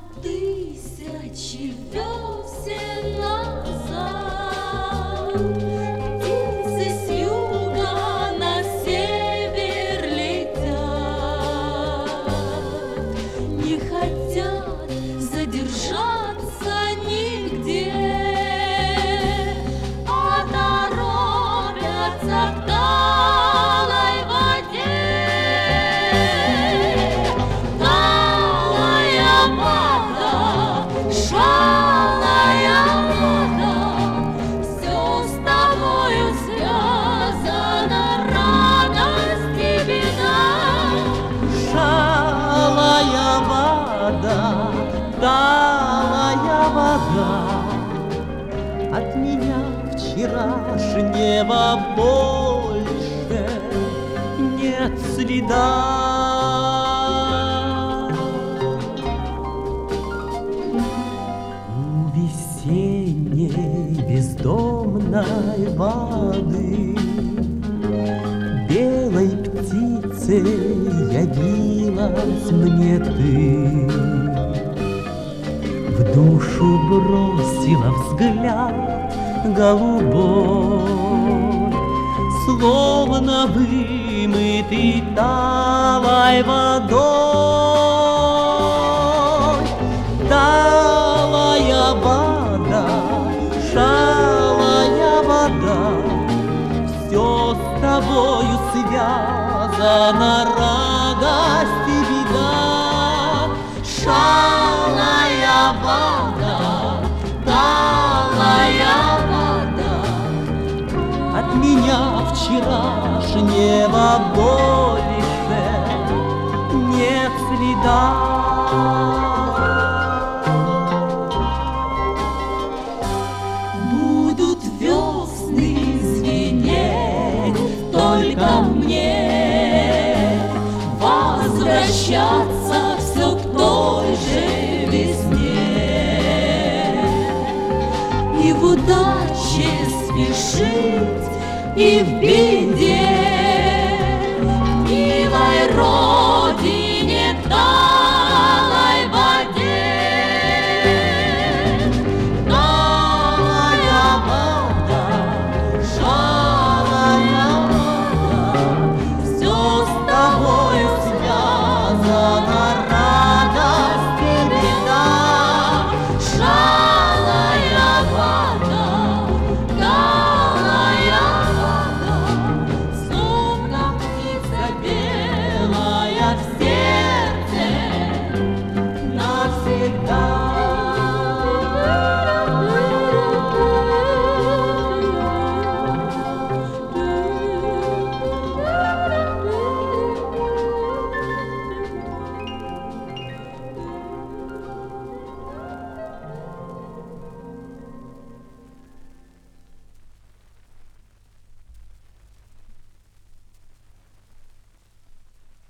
тысячи весен назад птицы с юга на север летят, не хотят задержаться нигде, а торопятся к талой воде. Талая вода, шалая вода, все с тобою связано, радость и беда. Шалая вода, талая вода, от меня вчерашнего больше нет следа. У весенней бездомной воды белой птицей явилась мне ты, в душу бросила взгляд голубой, словно вымытый талой водой. Талая вода, шалая вода, все с тобою связано, радость и беда. Шалая вода, талая вода, от меня вчерашнего больше нет следа. Будут весны звенеть только мне, возвращаться все к той же весне, и в удаче спешить, и в беде милой родине.